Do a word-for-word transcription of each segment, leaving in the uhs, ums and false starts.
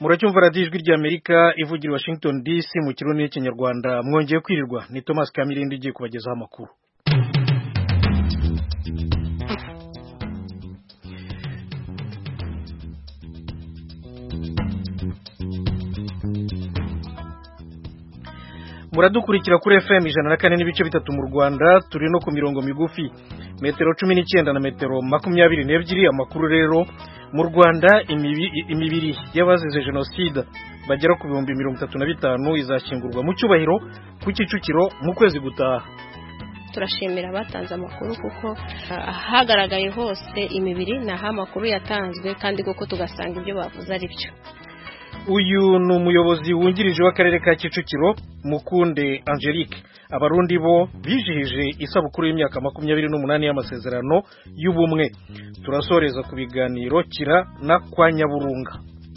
muracyumva radiyo ijwi ry'Amerika ivugira Washington D C mu kirundi n'ikinyarwanda. Mwongeye kwirirwa, ni Thomas Kamirindi ugiye kubagezaho amakuru. Muradukurikira kuri F M ijana na kane n'ibice bitatu mu Rwanda, turi no ku mirongo migufi metero cumi n'icyenda na metero makumyabiri n'ebyiri. Amakuru rero, mu Rwanda imibiri y'abazize jenoside bagera ku bihumbi mirongo itatu na bitanu izashyingurwa mu cyubahiro ku Kicukiro mu kwezi gutaha. Turashimira abatanze amakuru kuko hagaragaye hose imibiri naho amakuru yatanzwe kandi koko tugasanga ibyo bavuze ari byo. Uyu ni umuyobozi wungirije w'akarere ka Kicukiro, Mukunde Angelique. Abarundi bo bijihije isabukuru y'imyaka makumyabiri n'umunani y'amasezerano y'ubumwe. Turasoreza ku biganiro kira na kwa Nyaburunga.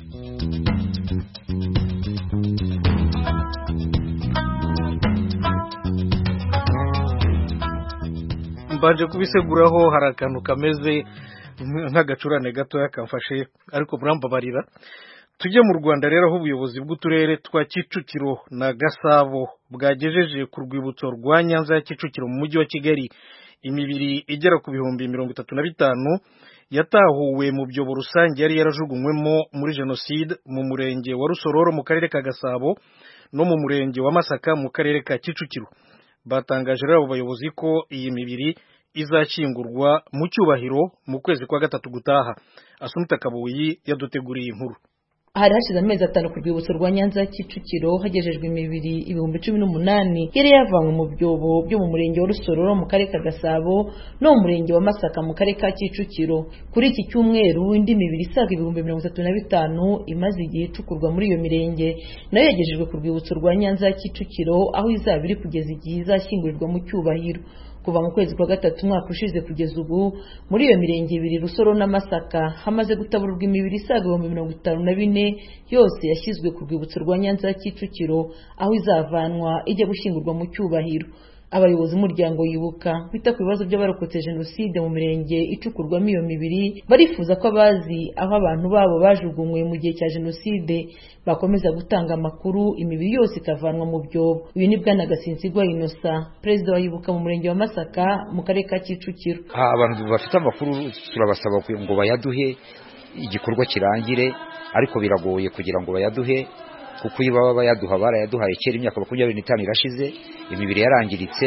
Mbanje kubiseguraho hari akantu kameze nk'agacurane gatoya kamfashe, ariko murambabarira. Tujye mu Rwanda rero, aho ubuyobozi bw'uturere twa Kicukiro na Gasabo bwagejeje ku rwibutso rwa Nyanza ya Kicukiro mu mujyi wa Kigali imibiri igera ku bihumbi mirongo itatu na bitanu yatahuwe mu byobo rusange yari yarajugunywemo muri jenoside mu murenge wa Rusororo mu karere ka Gasabo no mu murenge wa Masaka mu karere ka Kicukiro. Batangaje rero abo bayobozi ko iyi mibiri izashyingurwa mu cyubahiro mu kwezi kwa gatatu gutaha. Asumta Kabuyi yaduteguriye inkuru. Hari hashize amezi atanu ku rwibutso rwa Nyanza ya Kicukiro hagejejwe imibiri ibihumbi cumi n'umunani yari yavanywe mu byobo byo mu murenge wa Rusororo mu karere ka Gasabo no mu murenge wa Masaka mu karere ka Kicukiro. Kuri iki cyumweru indi mibiri isaga ibihumbi mirongo itatu na bitanu imaze igihe icukurwa muri iyo mirenge nayo yagejejwe ku rwibutso rwa Nyanza ya Kicukiro, aho izaba iri kugeza igihe izashyingurirwa mu cyubahiro. Kuva mu kwezi kwa gatatu umwaka ushize kugeza ubu muri iyo mirenge ibiri Rusoro na Masaka hamaze gutaburwa imibiri isaga ibihumbi mirongo itanu na bine yose yashyizwe ku rwibutso rwa Nyanza ya Kicukiro, aho izavanwa ijya gushyingurwa mu cyubahiro. Abayobozi b'umuryango Yibuka bita ku bibazo by'abarokotse jenoside mu mirenge icukurwamo iyo mibiri barifuza ko abazi aho abantu babo bajugunywe mu gihe cya jenoside bakomeza gutanga amakuru, imibiri yose ikavanwa mu byobo. Uyu ni Bwana Gasinzigwa Innocent, perezida wa Yibuka mu murenge wa Masaka mu karere ka Kicukiro. Abantu bafite amakuru turabasaba ngo bayaduhe igikorwa kirangire, ariko biragoye kugira ngo bayaduhe kuko iyo baba bayaduha barayaduhaye kera imyaka makumyabiri n'itanu irashize, imibiri yarangiritse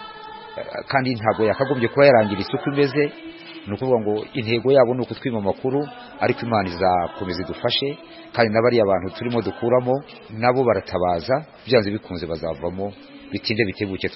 kandi ntabwo yakagombye kuba yarangiritse uko imeze. Ni ukuvuga ngo intego yabo ni ukutwima amakuru, ariko Imana izakomeza idufashe kandi n'abari abantu turimo dukuramo nabo baratabaza, byanze bikunze bazavamo, bitinde bitebuke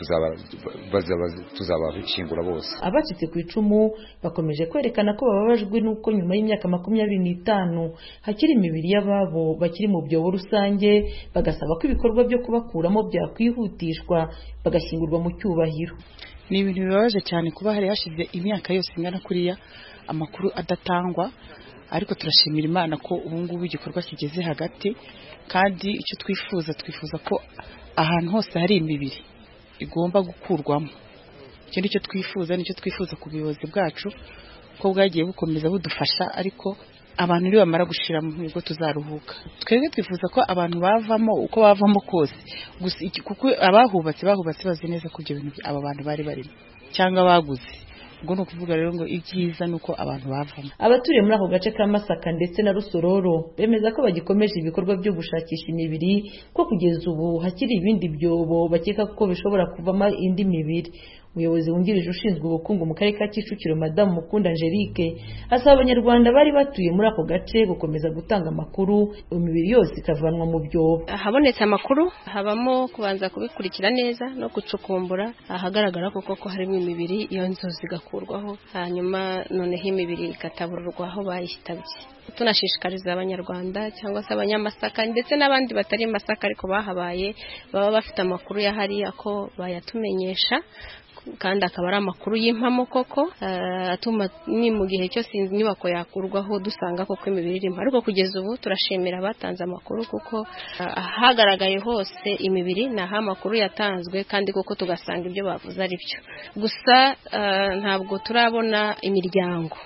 tuzabashingura bose. Abacitse ku icumu bakomeje kwerekana ko bababajwe nuko nyuma y'imyaka makumyabiri n'itanu hakiri imibiri y'ababo bakiri mu byobo rusange, bagasaba ko ibikorwa byo kubakuramo byakwihutishwa bagashyingurwa mu cyubahiro. Ni ibintu bibabaje cyane kuba hari hashize imyaka yose ingana kuriya amakuru adatangwa, ariko turashimira Imana ko ubu ngubu igikorwa kigeze hagati, kandi icyo twifuza twifuza ko ahantu hose hari imibiri igomba gukurwamo. Icyo nicyo twifuza, nicyo twifuza ku buyobozi bwacu ko bwagiye bukomeza budufasha, ariko abantu niba bamara gushira mu migo tuzaruhuka. Twebwe twifuza ko abantu bavamo uko bavamo kose, kuko abahubatse bahubatse bazi neza ko ibyo bintu aba bantu bari barimo cyangwa baguze. Ubwo no kuvuga rero ngo ibyiza nuko abantu bavamo. Abaturiye muri ako gace ka Masaka ndetse na Rusororo bemeza ko bagikomeje ibikorwa byo gushakisha imibiri, ko kugeza ubu hakiri ibindi byobo bakeka ko bishobora kuvamo indi mibiri. Umuyobozi wungirije ushinzwe ubukungu mu karere ka Kicukiro, Madamu Mukunde Angelique, asaba abanyarwanda bari batuye muri ako gace gukomeza gutanga amakuru, imibiri yose ikavanwa mu byobo. Habonetse amakuru habamo kubanza kubikurikira neza no gucukumbura ahagaragara koko ko harimo imibiri, iyo nzo zigakurwaho, hanyuma noneho imibiri ikatabururwa aho bayihitabye. Tunashishikariza abanyarwanda cyangwa se abanyamasaka ndetse n'abandi batari Masaka ariko bahabaye baba bafite amakuru ya hariya ko bayatumenyesha, kandi akaba ari amakuru y'impamo koko, atuma ni mu gihe cyose inyubako yakurwaho dusanga koko imibiri irimo. Ariko kugeza ubu turashimira abatanze amakuru kuko hagaragaye hose imibiri naho amakuru yatanzwe kandi koko tugasanga ibyo bavuze ari byo. Gusa ntabwo turabona imiryango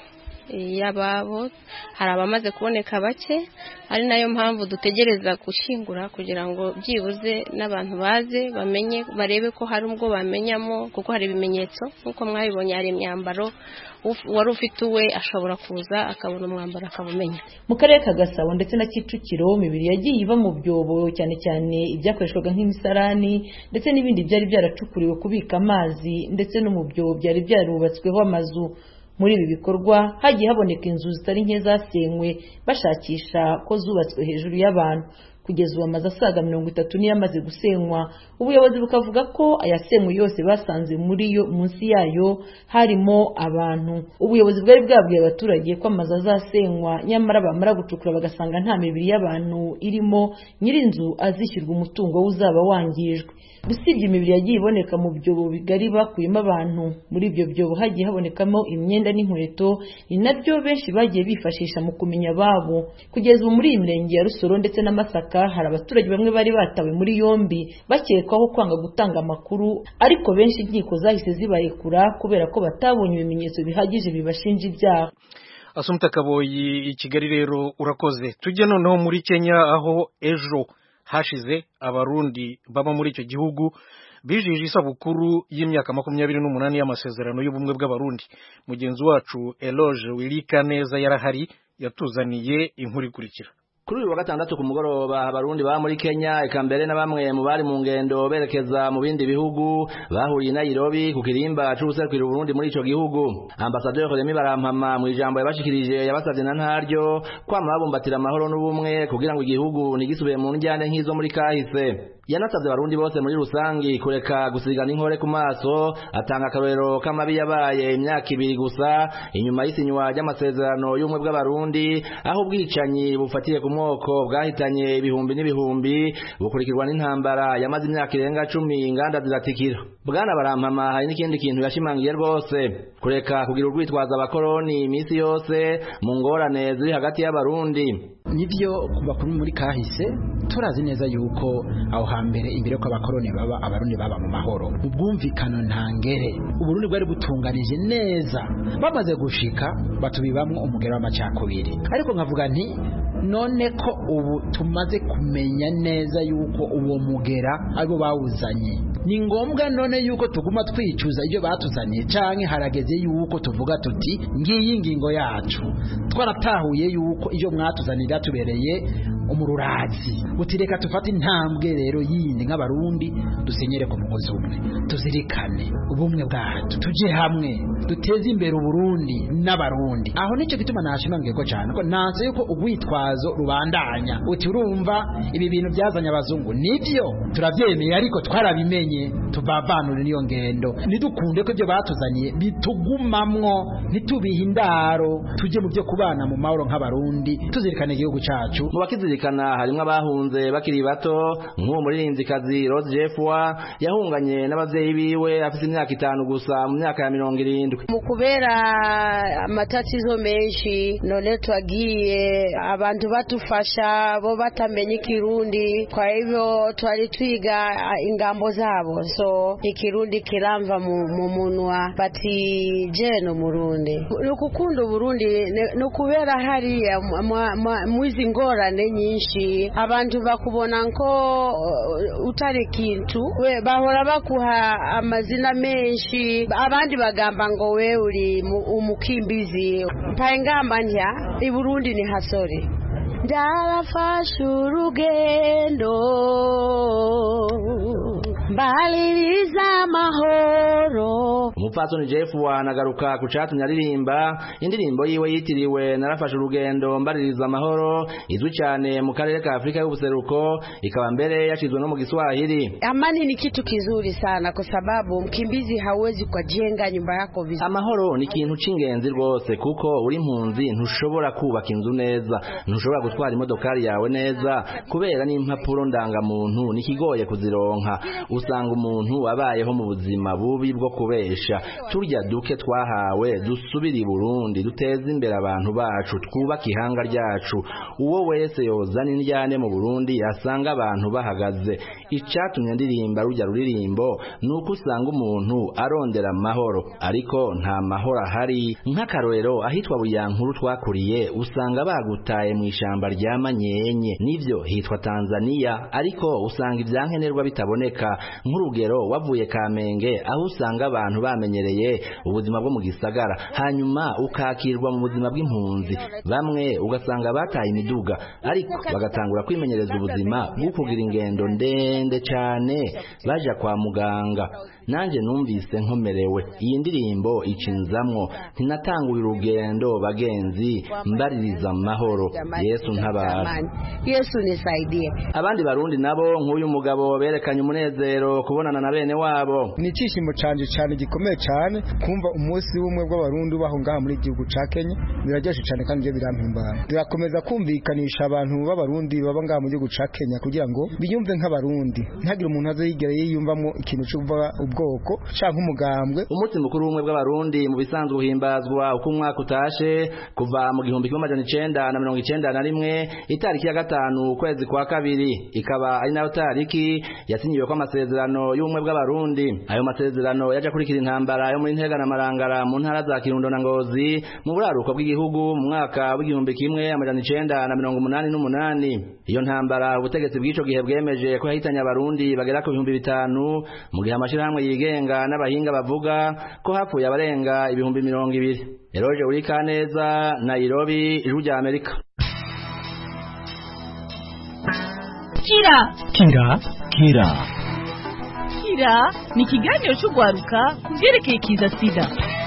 y'ababo hari abamaze kuboneka bake ari nayo mpamvu dutegereza gushingura kugira ngo byibuze n'abantu baze bamenye barebe ko hari ubwo bamenyamo kuko hari ibimenyetso nkuko mwabibonye hari imyambaro wari ufite uwe ashobora kuza akabona umwambaro akabumenya. Mu karere ka Gasabo ndetse na Kicukiro imibiri yagiye iva mu byobo cyane cyane ibyakoreshwaga nk'imisarani ndetse n'ibindi byari byaracukuriwe kubika amazi ndetse no mu byobo byari byarubatsweho amazu. Muri ibi bikorwa hagiye haboneka inzu zitari nke zasenywe bashakisha ko zubatswe hejuru y'abantu. Kugeza ubu amazu asaga mirongo itatu niyo amaze gusenywa. Ubuyobozi bukavuga ko ayasenywe yose basanze muri yo munsi yayo harimo abantu. Ubuyobozi bwari bwabwiye abaturage ko amazu azasenywa nyamara bamara gucukura bagasanga nta mibiri y'abantu irimo, nyirinzu azishyurwa umutungo uzaba wangijwe. Usibye imibiri yagiye iboneka mu byobo bigari bakuyemo abantu, muri ibyo byobo hagiye habonekamo imyenda n'inkweto, ni nabyo benshi bagiye bifashisha mu kumenya ababo. Kugeza ubu muri iyi mirenge ya Rusoro ndetse na Masaka hari abaturage bamwe bari batawe muri yombi bakekwaho kwanga gutanga amakuru, ariko benshi inkiko zahise zibarekura kubera ko batabonye ibimenyetso bihagije bibashinja ibyaha. Asumta Kaboyi i Kigali rero urakoze. Tujye noneho muri Kenya aho ejo hashize abarundi baba muri icyo gihugu bijije isabukuru y'imyaka makumyabiri n'umunani y'amasezerano y'ubumwe bw'abarundi. Mugenzi wacu Eloge Wilika neza yarahari yatuzaniye inkuru ikurikira. Kuri uyu wa gatandatu ku mugoroba abarundi ba muri Kenya eka mbere na bamwe mu bari mu ngendo berekeza mu bindi bihugu bahuriye i Nairobi ku kirimba c'ubuserukira Burundi muri ico gihugu. Ambassadeur Remy Barampama mu ijambo yabashikirije yabasavye na ntaryo kwama babumbatira amahoro n'ubumwe kugira ngo igihugu nigisubiye mu njyane nk'izo muri kahise. Yanasavye abarundi bose muri rusangi kureka gusigana inkore ku maso, atanga akarorero k'amabi yabaye imyaka ibiri gusa inyuma y'isinywa ry'amasezerano y'ubumwe bw'abarundi aho ubwicanyi bufatiye ku moko bwahitanye ibihumbi n'ibihumbi bukurikirwa n'intambara yamaze imyaka irenga cumi inganda ziratikira. Bwana Barampama hari n'ikindi kintu yashimangiye rwose, kureka kugira urwitwaza abakoroni iminsi yose mu ngorane ziri hagati y'abarundi. Nivyo bakuru muri kahise turazi neza yuko aho hambere imbere ko abakoroni baba abarundi baba mu mahoro ubwumvikano ntangere, uburundi bwari butunganije neza, bamaze gushika batubibamwe umugero w'amacakubiri. Ariko nkavuga nti none ko ubu tumaze kumenya neza yuko uwo mugera abo bawuzanye, ni ngombwa none yuko tuguma twicuza ibyo batuzaniye canke harageze yuko tuvuga tuti ngiyi ngingo yacu twaratahuye yuko iyo mwatuzanira tubereye umururazi, utireka tufate intambwe rero yindi nk'abarundi dusenyere ku mugozi umwe, tuzirikane ubumwe bwacu, tuje hamwe duteze imbere uburundi n'abarundi. Aho nico gituma nashimangiye ko cyane ko nanse yuko ugwitwazo rubandanya uti urumva ibi bintu byazanye abazungu, nivyo turavyemeye ariko twarabimenye tubabanure niyo ngendo, nidukunde ko ibyo batuzaniye bitugumamwo, ntitubihe indaro, tuje mu byo kubana mu mahoro nk'abarundi, tuzirikane igihugu cacu. Mu bakizirikana harimwo abahunze bakiri bato nk'uwo muririmvyikazi Rose Jeffwa yahunganye n'abavyeyi biwe afite imyaka itanu gusa mu myaka ya mirongo irindwi. Mu kubera amatatizo menshi none twagiye abantu batufasha bo batamenye Kirundi, kwa hivyo twari twiga ingambo zabo, so ikirundi kiramva mu munwa bati jeno Murundi. Nukukunda Burundi nukubera hari mwizi ngorane nyinshi abantu bakubona nko utari kintu, we bahora bakuha amazina menshi, abandi bagamba ngo we uri umukimbizi. Mpaye ngamba ntya i Burundi ni hasori, ndarafashe urugendo mbaliriza amahoro. Umupfasoni Jeffwa anagaruka ku catumye aririmba indirimbo yiwe yitiriwe narafashe urugendo mbaliriza amahoro, izwi cyane mu karere ka Afrika y'ubuseruko, ikaba mbere yashizwe no mu Kiswahili. Amani ni kitu kizuri sana kwa sababu mkimbizi hawezi kujenga nyumba yako vizuri. Amahoro ni kintu cingenzi rwose kuko uri impunzi ntushobora kubaka inzu neza, ntushobora gutwara imodokari yawe neza kubera n'impapuro ndangamuntu nikigoye kuzironka. usanga umuntu abayeho mu buzima bubi bwo kubesha turya duke twahawe dusubira i Burundi duteze imbere abantu bacu twubaka ihanga ryacu uwo wese yozana indyane mu Burundi asanga abantu bahagaze icatumye ndirimba rujya ruririmbo nuko usanga umuntu arondera amahoro ariko nta mahoro ahari nk'akarorero ahitwa Buyankuru twakuriye usanga bagutaye mu ishamba rya Manyenye nivyo hitwa Tanzania ariko usanga ivyankenerwa bitaboneka nk'urugero wavuye Kamenge aho usanga abantu bamenyereye ubuzima bwo mu gisagara hanyuma ukakirwa mu buzima bw'impunzi bamwe ugasanga bataye imiduga ariko bagatangura kwimenyereza ubuzima bwo kugira ingendo ndende cyane baja kwa muganga nanje numvise nkomerewe iyi ndirimbo icinzamwo ntinatangura urugendo bagenzi mbaririza amahoro Yesu ntabara Yesu nisaidie abandi barundi nabo nk'uyu mugabo berekanye umunezero kubonana na bene wabo ni cishimo canje cyane gikomeye cyane kumva umunsi w'umwe bw'abarundi baho ngaha muri gihugu ca Kenya biraryoshe cyane kandi je birampimbara turakomeza kumvikanisha abantu b'abarundi baba ngaha mu gihugu ca Kenya kugira ngo biyumve nk'abarundi ntagire umuntu azoyigere yiyumvamo ikintu cyo kuva ubwoko canke umugambwe umunsi mukuru w'umwe bw'abarundi mu bisanzwe uhimbazwa uko umwaka utashe kuva mu gihumbi kimwe amajana icenda na mirongo icenda na rimwe itariki ya gatanu ukwezi kwa kabiri ikaba ari nayo tariki yasinyiwe ko amasezerano y'ubumwe bw'abarundi ayo masezerano yaje kurikira intambara yo muri Ntega na Marangara mu ntara za Kirundo na Ngozi mu buraruko bw'igihugu mu mwaka w'igihumbi kimwe amajana icenda na mirongo umunani n'umunani iyo ntambara ubutegetsi bw'ico gihe bwemeje ko yahitanye abarundi bagera ku bihumbi bitanu mu gihe amashirahamwe yigenga n'abahinga bavuga ko hapfuye abarenga ibihumbi mirongo ibiri Eroje Urikaneza Nairobi ijwi rya Amerika Kira Kira Kira Kira ni ikiganiro cy'ugwaruka kuvyerekeye kiza sida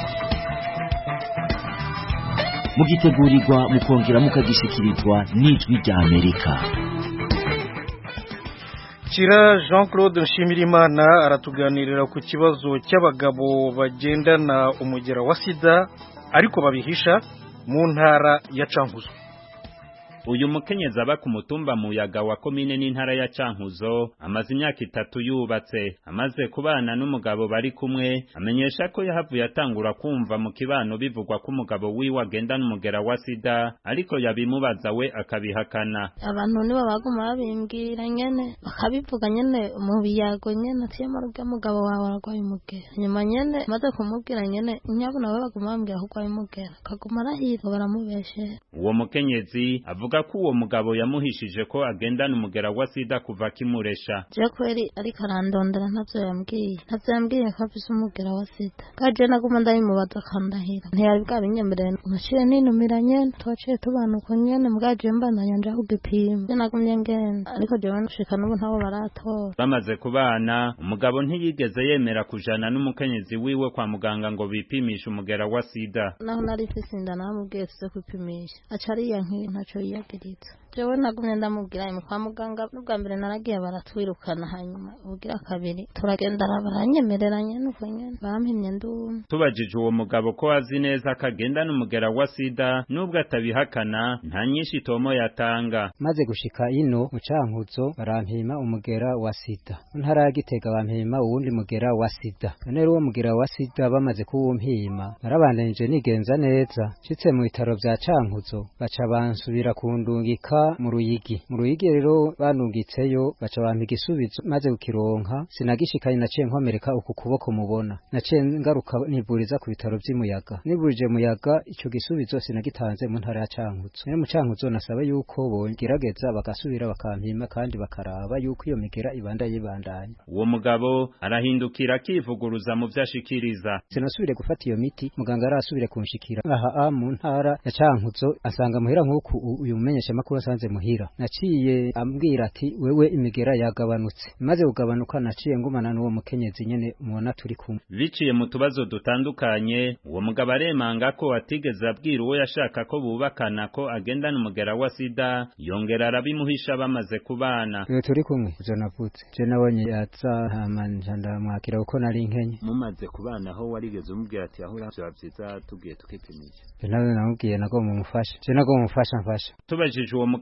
mugitegurirwa mukongera mukagishikirizwa n'ijwi rya Amerika Kira Jean Claude Nshimirimana aratuganirira ku kibazo cy'abagabo bagendana umugera wa sida ariko babihisha mu ntara ya Cankuzo. Uyu mukenyezi aba ku mutumba Muyaga wa komine n'intara ya Cankuzo amaze imyaka itatu yubatse amaze kubana n'umugabo bari kumwe amenyesha ko yahavuye atangura kumva mu kibano bivugwa ko umugabo wiwe agenda n'umugera wa sida ariko yabimubaza we akabihakana. Abantu nibo baguma babimbwira nyene bakabivuga nyene mu biyago nyene ati amaruga mugabo wawe aragwaye umugera nyuma nyene maze kumubwira nyene nyabona we baguma bambwira ko agwaye umugera kaguma arahira baramubeshe. Uwo mukenyezi avuga ko uwo mugabo yamuhishije ko agendana umugera wa sida kuva kimuresha. Je kweri ariko arandondera ntavyo yambwiye ntavyo yambwiye ko afise umugera wa sida kaje naguma ndabimubaza kandahira ntiyari bwabinyemerera naciye ninumira nyene twaciye tubana uko nyene mwaje mbandanya nja kugipima je nagumye ngenda ariko je banshika n'ubu ntabo baratora. Bamaze kubana umugabo ntiyigeze yemera kujana n'umukenyezi wiwe kwa muganga ngo bipimishe umugera wa sida. Naho nari fise inda namubwiye tuze kwipimisha acariya nk'ibi ntaco yiyagiriza. Jewe nagumye ndamubwira mu kwa muganga n'ubwa mbere naragiye baratwirukana hanyuma ubugira kabiri turagenda baranyemereranye nuko nyene bampimye ndumwe. Tubajije uwo mugabo ko azi neza akagenda n'umugera wa sida nubwo atabihakana nta nyinshi tomo yatanga. Maze gushika ino mu Cankuzo barampima umugera wa sida ntara ya Gitega bampima uwundi mugera wa sida none uwo mugera wa sida bamaze kuwumpima narabandanije nigenza neza shitse mu bitaro vya Cankuzo baca bansubira kundungika mu Ruyigi mu Ruyigi rero banungitseyo baca bampa igisubizo maze kukironka sinagishikanye naciye nkomereka uku kuboko mubona naciye ngaruka nivuriza ku bitaro vy'Imuyaga niburije Muyaga ico gisubizo sinagitanze mu ntara ya Cankuzo ne mu Cankuzo nasaba yuko bongerageza bagasubira bakampima kandi bakaraba yuko iyo migera ibanda yibandanya. Uwo mugabo arahindukira kivuguruza mu vyashikiriza sinasubire gufata iyo miti muganga arasubire kunshikira aha mu ntara ya Cankuzo asanga muhira nk'uku uyu mumenyesha makuru asanze muhira naciye ambwira ati wewe imigera yagabanutse maze kugabanuka naciye ngumana n'uwo mukenyezi nyene mubona turi kumwe. Biciye mu tubazo dutandukanye uwo mugabo aremanga ko atigeze abwira uwo yashaka ko bubakana ko agendana umugera wa sida yongera arabimuhisha bamaze kubana. Iyo turi kumwe ivyo navutse je nabonye yatsa hamanja ndamwakira uko nari nkenye mumaze kubana aho warigeze umubwira ati aho uravyiza tugiye tukipimisha. Je nawe namubwiye nago mumufasha je nago mumufasha mfasha. Tubajije uwo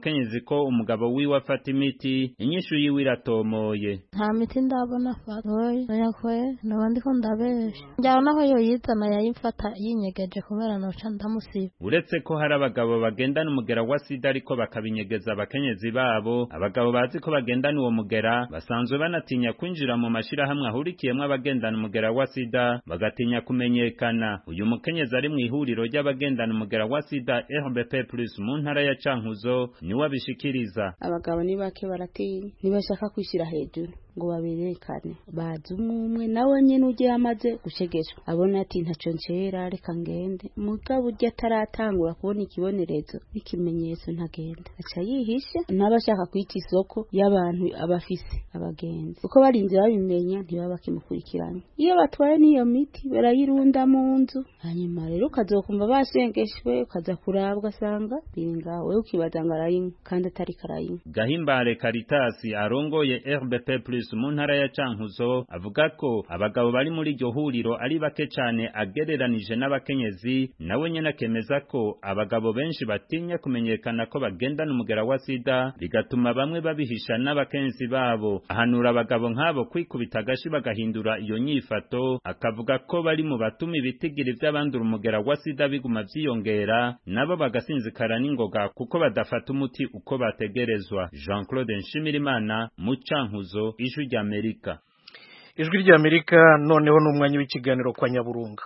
mukenyezi ko umugabo wiwe afata imiti inyishu yiwe iratomoye. Nta miti ndabona afata oya yakwe nabandi ko ndabesha njyaho naho yo yitana yayifata yinyegeje kubera noca ndamusiba. Uretse ko hari abagabo bagendana umugera wa sida ariko bakabinyegeza abakenyezi babo, abagabo bazi ko bagendana uwo mugera basanzwe banatinya kwinjira mu mashirahamwe ahurikiyemwo abagendana umugera wa sida bagatinya kumenyekana. Uyu mukenyezi ari mu ihuriro ry'abagendana umugera wa sida R B P plus mu ntara ya Cankuzo niwe abishikiriza. Abagabo ni bake baratinya nibashaka kwishira hejuru ngo babirekane bazi umwe nawe nyene uje amaze gushegeshwa abona ati ntaco ncera reka ngende mugabo uje ataratangura kubona ikibonerezo n'ikimenyetso ntagenda aca yihisha n'abashaka kwita isoko y'abantu abafise abagenzi uko barinze babimenya ntibaba kimukurikirana iyo batwaye niyo miti barayirunda mu nzu hanyuma rero ukazokumva basengeshwe ukaza kurabwa sanga biringa wewe ukibaza ngarayinywa kandi atari karayinywa. Gahimbare Caritas arongoye R B P plus mu ntara ya Cankuzo avuga ko abagabo bari muri iryo huriro ari bake cyane agereranije n'abakenyezi, nawe nyene akemeza ko abagabo benshi batinya kumenyekana ko bagendana umugera wa sida bigatuma bamwe babihisha n'abakenyezi babo. Ahanura abagabo nk'abo kwikubita agashi bagahindura iyo nyifato, akavuga ko bari mu batuma ibitigiri vy'abandura umugera wa sida biguma vyiyongera nabo bagasinzikara n'ingoga kuko badafata umuti uko bategerezwa. Jean Claude Nshimirimana mu Cankuzo, Ijwi ry'Amerika. Ijwi ry'Amerika noneho n'umwanya w'ikiganiro kwa Nyaburunga.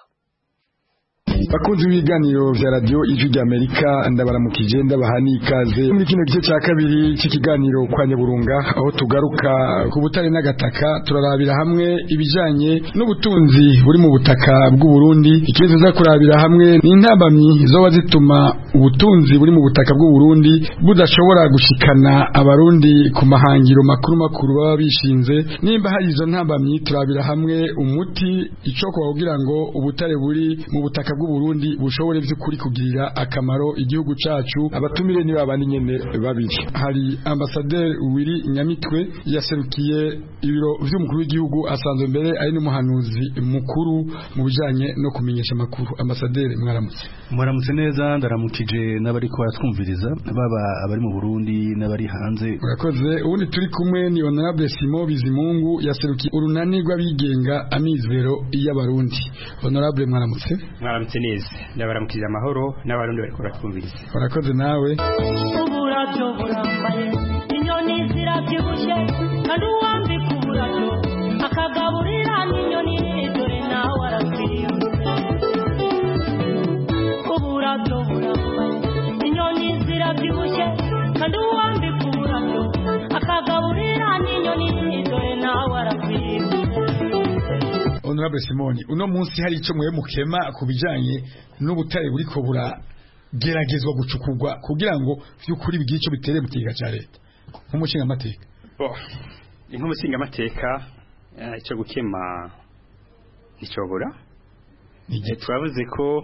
Bakunzi b'ibiganiro vya radio Ijwi ry'Amerika ndabaramukije ndabahani ikaze muri kino gice cya kabiri cy'ikiganiro kwa Nyaburunga aho tugaruka ku butare n'agataka turarabira hamwe ibijanye n'ubutunzi buri mu butaka bw'u Burundi. Ikibazo za kurabira hamwe n'intambamyi zoba zituma ubutunzi buri mu butaka bw'u Burundi budashobora gushikana abarundi ku mahangiro makuru makuru baba bishinze. Nimba hari izo ntambamyi turabira hamwe umuti icoko kugira ngo ubutare buri mu butaka bw'u Burundi bushobore by'ukuri kugirira akamaro igihugu cacu. Abatumire ni babandi nyene babiri. Hari Ambassadeur Willy Nyamitwe yaserukiye ibiro vy'umukuru w'igihugu asanzwe mbere ari n'umuhanuzi mukuru mu bijanye no kumenyesha makuru. Ambassadeur mwaramutse. Mwaramutse neza ndaramukije n'abari ko batwumviriza baba abari mu Burundi n'abari hanze. Urakoze. Ubundi turi kumwe ni Honorable Simon Bizimungu yaserukiye urunani rw'abigenga amizero y'abarundi. Honorable mwaramutse. Mwaramutse neza ndabaramukije amahoro n'abarundi bari kuratwumviriza. Urakoze nawe. Uburabyo burambaye inyoni zirabyibushe kandi uwambi kuburabyo akagaburira n'inyoni dore nawe arakwiriye. Uburabyo burambaye inyoni zirabyibushe kandi uwambi kuburabyo akagaburira n'inyoni dore nawe arakwiriye. Honorable Simoni, uno munsi hari ico mwe mukema kubijanye n'ubutare buri ko burageragezwa gucukurwa kugira ngo vy'ukuri bigira ico bitere mu kiga ca leta nk'umushinga amateka. Oh, nk'umushinga amateka ico gukema nicobura. Nije twavuze ko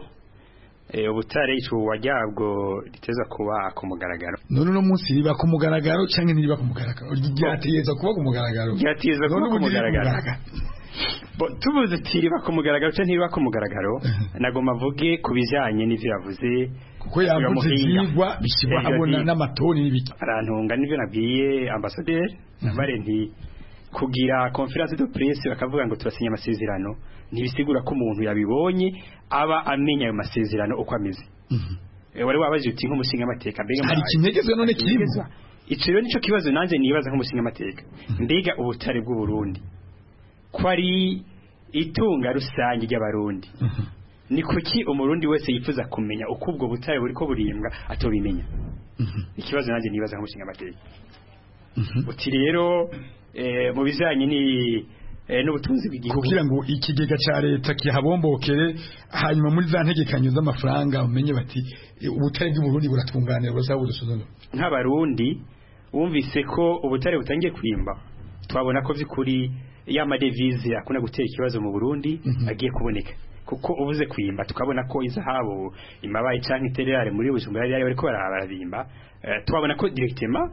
ubutare ico wajyabwo riteza kuba ku mugaragaro. None no munsi riba ku mugaragaro canke ntiriba ku mugaragaro? Ryateza kuba ku mugaragaro. Ryateza kuba ku mugaragaro. Bo tuvuze tiriba ku mugaragaro cyane ntiriba ku mugaragaro nagoma vuge kubijanye n'ivyo yavuze kuko yavuze byigwa bishyirwa habona n'amatoni n'ibiki arantunga n'ivyo nabwiye ambassadeur nabare nti kugira conference de presse bakavuga ngo turasinya amasezerano ntibisigura ko umuntu yabibonye aba amenya ayo masezerano uko ameze. Wari wabaje uti nk'umushinga amateka mbega hari kinegezwe none kirimo ico rero nico kibazo nanje nibaza nk'umushinga amateka mbega ubutare bw'u Burundi kwari itunga rusange ry'abarundi. Ni kuki umurundi wese yifuza kumenya uko ubwo butare buri ko burimbwa atobimenya? Ikibazo nanjye nibaza nk'umushinga amateka. Uti rero mu bizanye ni n'ubutunzi bw'igihugu kugira ngo ikigega ca leta kihabombokere hanyuma muri za ntegekanyo z'amafaranga umenye bati ubutare bw'u Burundi buratunganira buzaba budusonono. Nk'abarundi wumvise ko ubutare butangiye kwimba twabona ko vy'ukuri ya madevize akuna gutera ikibazo mu Burundi mm -hmm. agiye kuboneka kuko ubuze kwimba tukabona ko izahabu imabaye canke iterere muri Bujumbura yari ariko barabarimba uh, twabona ko directement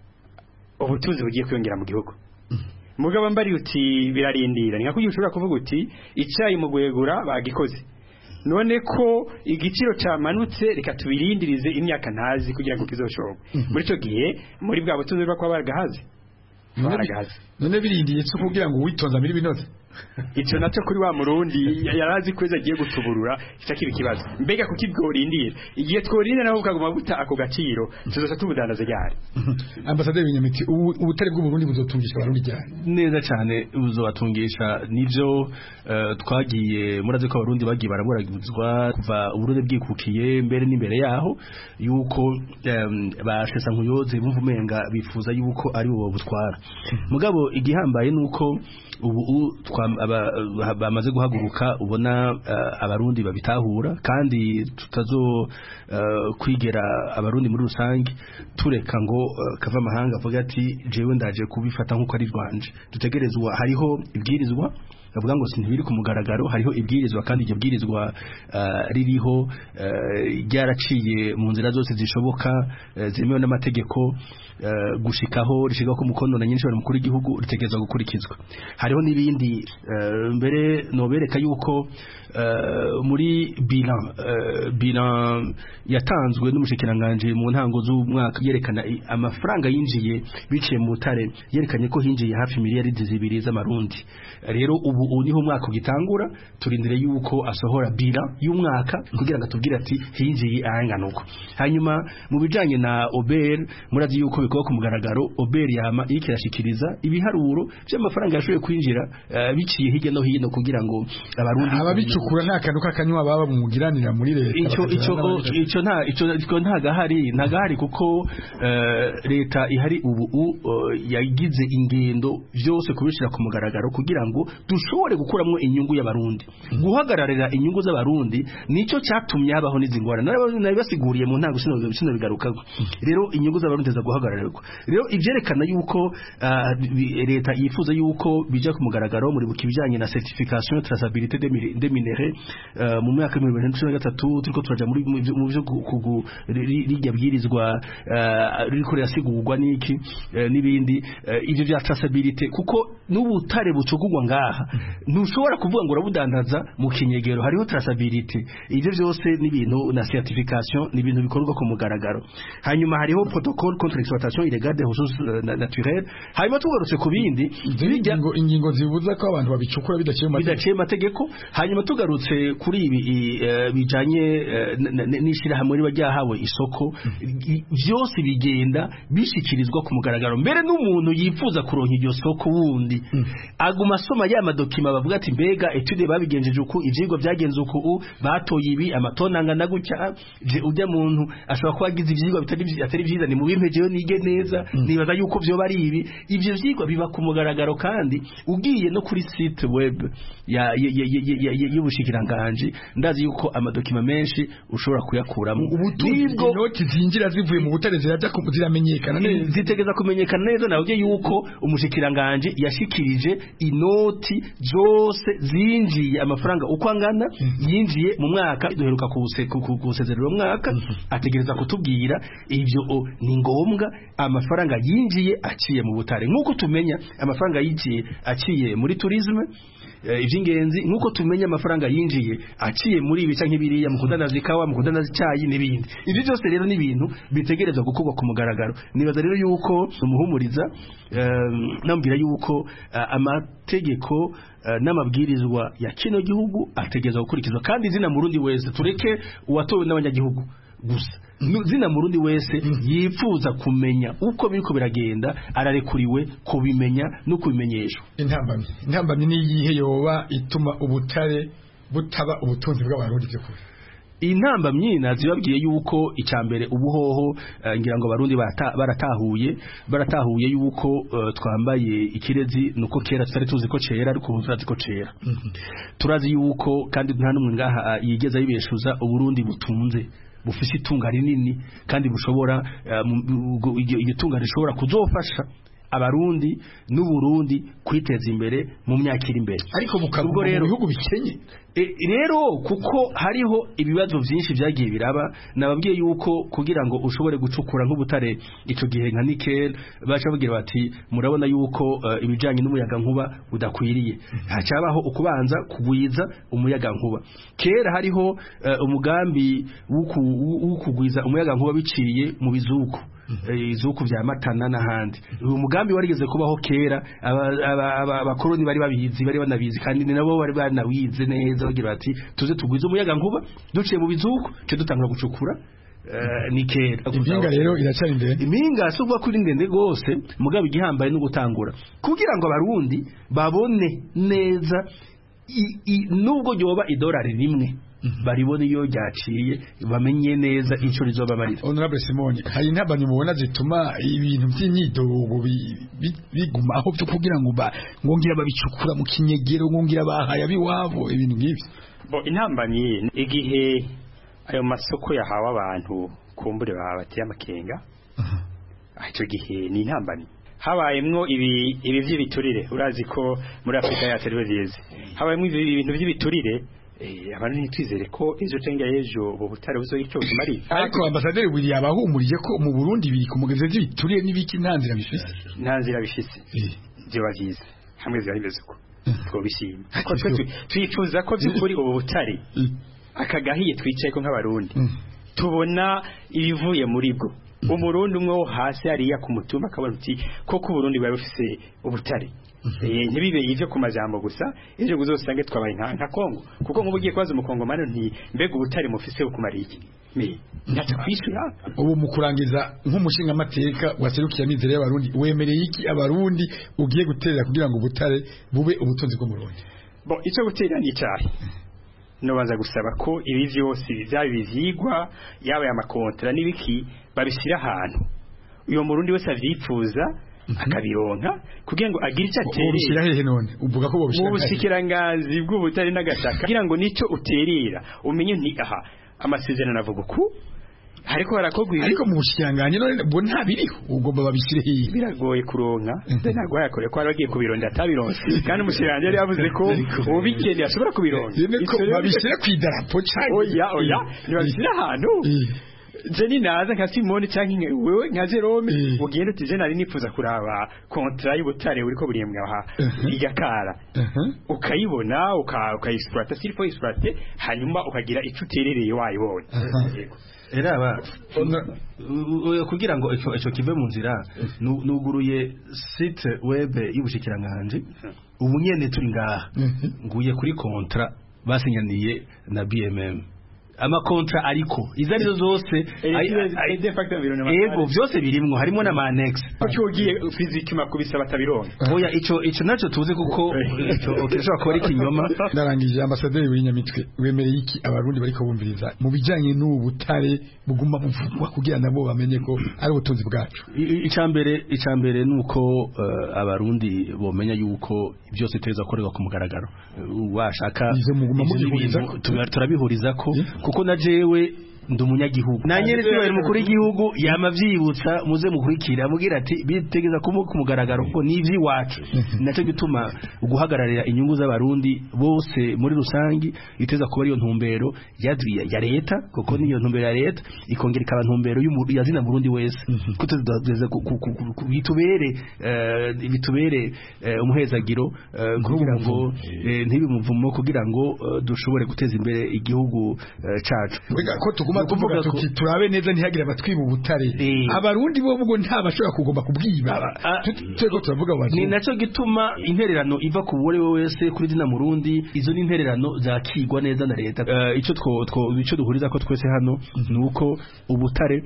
ubutunzi bugiye kwiyongera mu gihugu. mm -hmm. Mugabo mbari uti birarindira ninka kugira ushobora kuvuga uti icyayi mu gwegura bagikoze none ko igiciro cyamanutse reka tubirindirize imyaka ntazi kugira ngo kizoshoboke muri cyo gihe muri bwa butunzi bwa kwa baragahaze baragahaze none birindiye cyo kugira ngo witonza muri binoze icyo nacyo kuri wa murundi yarazi kweza agiye gutuburura cyakiri kibazo mbega kuki bworindira igihe tworinde naho ukaguma buta ako gaciro tuzosa tubudandaza ryari ambasaderi Binyamiti ubutare bw'u Burundi buzotungisha abarundi ryari neza cyane buzobatungisha nivyo uh, twagiye muraze ko abarundi bagiye baraboragizwa kuva uburundi bwikukiye mbere n'imbere yaho yuko um, bashesa nkuyoze bumva umenga bifuza yuko ari bo butwara mugabo igihambaye nuko ubu bamaze guhaguruka ubona abarundi babitahura kandi tutazo kwigera abarundi muri rusange tureka ngo kava amahanga avuga ati jewe ndaje kubifata nkuko ari rwanje dutegerezwa hariho ibwirizwa bavuga ngo sinibiri ku mugaragaro hariho ibwirizwa kandi iryo bwirizwa ririho ryaraciye mu nzira zose zishoboka zemewe n'amategeko gushikaho rishika ko mukono na nyinshi mukuru w'igihugu ritegeza gukurikizwa hariho nibindi mbere nobereka yuko muri bilan bilan yatanzwe n'umushikiranganje mu ntango z'umwaka yerekana amafaranga yinjiye biciye mu butare yerekanye ko hinjiye hafi miliyari zibiri z'amarundi rero ubu niho umwaka ugitangura turindire yuko asohora bilan y'umwaka kugira ngo atubwire ati hinjiye ahanganuko hanyuma mu bijanye na Ober murazi yuko bikwa ku mugaragaro Ober yama ikirashikiriza ibiharuro by'amafaranga yashoboye kwinjira uh, biciye hirya no hino kugira ngo abarundi ababicukura nta kantu kakanywa baba mugiranira muri leta ico ico ico nta ico nta gahari nta gahari kuko uh, leta ihari ubu uh, yagize ingendo byose kubishira ku mugaragaro kugira ngo dushobore gukuramwo inyungu y'abarundi guhagararira inyungu z'abarundi nico cyatumye habaho n'izingwara nabibasiguriye mu ntango sino bigaruka rero inyungu z'abarundi za guhagararira rero ivyerekana yuko leta yifuza yuko bija ku mugaragaro muri bukibijanye na certification traçabilité des minéraux mu mwaka wa bibiri na cumi na gatatu turiko turaja muri mu byo rijya byirizwa riko yasigurwa niki nibindi ivyo bya traçabilité kuko n'ubutare bucugurwa ngaha ntushobora kuvuga ngo urabudandaza mu kinyegero hariho traçabilité ivyo byose n'ibintu na certification n'ibintu bikorwa ku mugaragaro hanyuma hariho protocole contre l'exploitation illégale des ressources naturelles hanyuma tugarutse ku bindi ingingo ingingo zibuza ko abantu babicukura bidaciye amategeko hanyuma tugarutse kuri ibi bijanye n'ishira hamwe riba ryahawe isoko byose bigenda bishikirizwa ku mugaragaro mbere n'umuntu yifuza kuronka iryo soko wundi aguma asoma ya madokima bavuga ati mbega etude babigenjeje uku ivyigwa byagenze uku batoye ibi amatonanga na gutya je ujya muntu ashobora kuba agize ivyigwa bitari atari byiza ni mu bimpejeyo nige neza nibaza yuko byo bari ibi ivyo vyigwa biba ku mugaragaro kandi ugiye no kuri site web ya y'ubushikiranganje ndazi yuko amadokima menshi ushobora kuyakuramo nibwo inoti zinjira zivuye mu butare ziraja ziramenyekana neza zitegeza kumenyekana neza nawe yuko umushikiranganje yashikirije inoti zose zinjiye amafaranga uko angana yinjiye mu mwaka duheruka kusezerera mwaka ategereza kutubwira ivyo ni ngombwa amafaranga yinjiye aciye mu butare nkuko tumenya amafaranga yinjiye aciye muri tourisme ivy'ingenzi nkuko tumenya amafaranga yinjiye aciye muri ibica nk'ibiriya mu kudandaza ikawa mu kudandaza icyayi n'ibindi ivyo byose rero ni ibintu bitegerezwa gukorwa ku mugaragaro nibaza rero yuko umuhumuriza nambwira yuko amategeko n'amabwirizwa ya kino gihugu ategerezwa gukurikizwa kandi izina murundi wese tureke uwatowe n'abanyagihugu gusa zina murundi wese yifuza kumenya uko biriko biragenda ararekuriwe kubimenya no kubimenyeshwa intambamye intambamye ni yihe yoba ituma ubutare butaba ubutunzi bw'abarundi byo kuri intamba myina zibabwiye yuko icambere ubuhoho uh, ngira ngo abarundi baratahuye baratahuye yuko uh, twambaye ikirezi nuko kera tutari tuzi ko cera ariko ubu turazi ko cera mm -hmm. turazi yuko kandi nta numwe ngaha uh, yigeza yibeshuza uburundi butunze bufise itunga rinini kandi bushobora uh, iryo tunga rishobora kuzofasha abarundi n'uburundi kwiteza imbere mu myaka iri imbere ariko bukaguma mu bihugu bikenye E, rero kuko hariho ibibazo byinshi byagiye biraba nababwiye yuko kugira ngo ushobore gucukura nk'ubutare ico gihe nka nikel baca bagira bati murabona yuko uh, ibijanye n'umuyaga nkuba udakwiriye hacabaho ukubanza kugwiza umuyaga nkuba kera hariho uh, umugambi w'ukugwiza umuyaga nkuba biciye mu bizuku izuku vya matana n'ahandi uyu mugambi warigeze kubaho kera abakoroni bari babizi bari banabizi kandi nabo bari banawize neza bagira bati tuze tugwize umuyaga nkuba duciye mu bizuku cyo dutangura gucukura ni kera impinga rero iracari ndende impinga so kuba kuri ndende gose mugabe igihambaye no gutangura kugira ngo abarundi babone neza nubwo yoba idolari rimwe baribone iyo ryaciye bamenye neza inshuro izoba barira Honorable Simoni hari intabanye mubona zituma ibintu by'imyidogo biguma aho byo kugira ngo ngongira babicukura mu kinyegero ngongira bahaya biwabo ibintu nk'ibyo bo intambanye igihe ayo masoko yahawe abantu kumbure babatiye amakenga icyo gihe ni intambanye habayemwo ibi ibi by'ibiturire urazi ko muri Afrika ya Terverize habayemwo ibi bintu by'ibiturire eh abantu nitwizere ko ejo cenga ejo bo butare buzo icyo kimari ariko ambasaderi Willy abahumurije ko mu Burundi biri ku mugeze by'ibiturire n'ibiki ntanzira bifise ntanzira bifise byo bagize hamwe zari beze ko twobishima ko twe twifuza ko by'ukuri ubu butare akagahiye twicaye ko nk'abarundi tubona ibivuye muri bwo umurundi umwe wo hasi hariya ku mutumba akabona uti koko uburundi bwari bufise ubutare eh ntibibe ivyo ku majambo gusa ejo guzosange twabaye nka nka Kongo kuko nk'ubugiye kwaza mu Kongo mano nti mbega ubutare mufise ukumara iki me ntatakwishyura ubu mu kurangiza nk'umushinga amateka waserukiye amizero y'abarundi wemereye iki abarundi ugiye guterera kugira ngo ubutare bube ubutunzi bwo mu Burundi bo ico guterera ni cyahe no banza gusaba ko ibi vyose byabi bizigwa yaba ya makontra nibiki babishira ahantu uyo murundi wese avyifuza akabironka kugira ngo agire icyo aterera ubishira hehe none uvuga ko bobishira mu bushikirangazzi bw'ubutari n'agataka kugira ngo nico uterera umenye nti aha amasezerano avuga ku hariko barakogwira ariko mu bushikiranganye none bo ntabiriho ugomba babishire hehe biragoye kuronka ntabwo yakore ko aragiye kubironda atabironse kandi umushiranganye yari yavuze ko ubikende ashobora kubironka niko babishire kwidarapo cyane oya oya nibabishira ahantu Jeni naza nka Simone canke wewe nka Jerome ugenda uti je nari nifuza kuraba contrat y'ubutare uriko burembwa aha igakara ukayibona ukayexploiter s'il faut exploiter hanyuma ukagira ico uterereye wayibonye eraba kugira ngo ico ico kive mu nzira nuguruye site web y'ubushikiranganje ubu nyene turi ngaha nguye kuri contrat basinyaniye na B M M amakontra ariko izarizo zose ego byose birimwo harimo na manex cyo ugiye physique makubisa batabironka oya ico ico naco tuzi kuko ico okesha akora ikinyoma narangije ambasaderi w'inyamitwe wemereye iki abarundi bariko bumviriza mu bijanye n'ubutare buguma buvugwa kugira nabo bamenye ko ari ubutunzi bwacu icambere icambere nuko uh, abarundi bomenya yuko byose teza korerwa ku mugaragaro washaka turabihuriza ko kuko na jewe ndumunyagihugu nanyere twari mukuru igihugu yamavyibutsa muze mukurikira mugira ati bitegeza kumugaragaro kuko nivyi wacu naco gituma guhagararira inyungu z'abarundi bose muri rusangi iteza kuba ariyo ntumbero yadwiya ya leta kuko niyo ntumbero ya leta ikongera ikaba ntumbero y'umuntu yazina Burundi wese kutazeza bitubere bitubere umuhezagiro kugira ngo ntibimuvumo kugira ngo dushobore guteza imbere igihugu cacu ko tuguma tuvuga tuti turabe neza ntihagire abatwiba ubutare abarundi bo bugo nta bashobora kugomba kubwiba twego turavuga wazo ni naco gituma intererano iva ku bore wese kuri dina Murundi izo ni intererano zakigwa neza na leta ico two two ico duhuriza ko twese hano nuko ubutare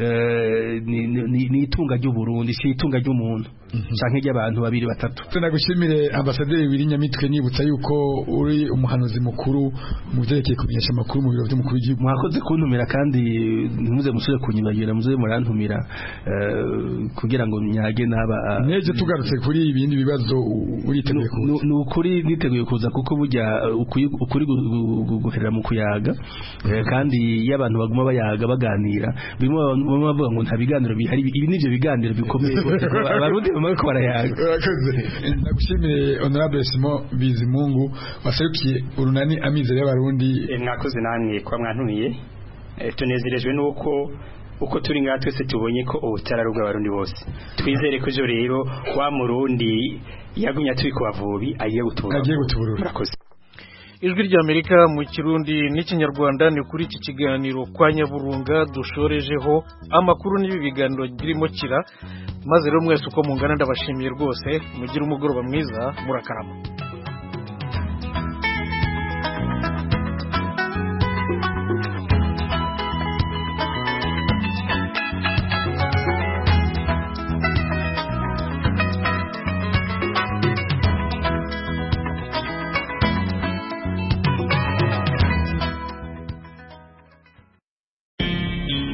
ni itunga ry'u Burundi si itunga ry'umuntu canke ry'abantu babiri batatu tunagushimire ambasaderi w'Inyamitwe nibutsa yuko uri umuhanuzi mukuru mu vyerekeye kumenyesha makuru mu biro by'umukuru w'igihugu mwakoze kuntumira kandi ntimuze musure kunyibagira muze murantumira kugira ngo nyage naba neje tugarutse kuri ibindi bibazo uriteguye kuza nukuri niteguye kuza kuko burya ukuri guherera mu kuyaga kandi iyo abantu baguma bayaga baganira bimwe bavuga ngo nta biganiro bihari ibi nivyo biganiro bikomeye abarundi bamwe ko barayaga nagushimire honorable Simon Bizimungu waserukiye urunani amizero y'abarundi mwakoze namwe kwa mwantumiye tunezerejwe nuko uko turi ngaha twese tubonye ko ubutara bw'abarundi bose twizere ko ejo rero wa murundi yagumye turi ku bavubi agiye gutura agiye guturura murakoze ijwi rya Amerika mu kirundi n'ikinyarwanda ni kuri iki kiganiro kwa Nyaburunga dushorejeho amakuru n'ibi biganiro girimo kira maze rero mwese uko mungana ndabashimiye rwose mugira umugoroba mwiza murakarama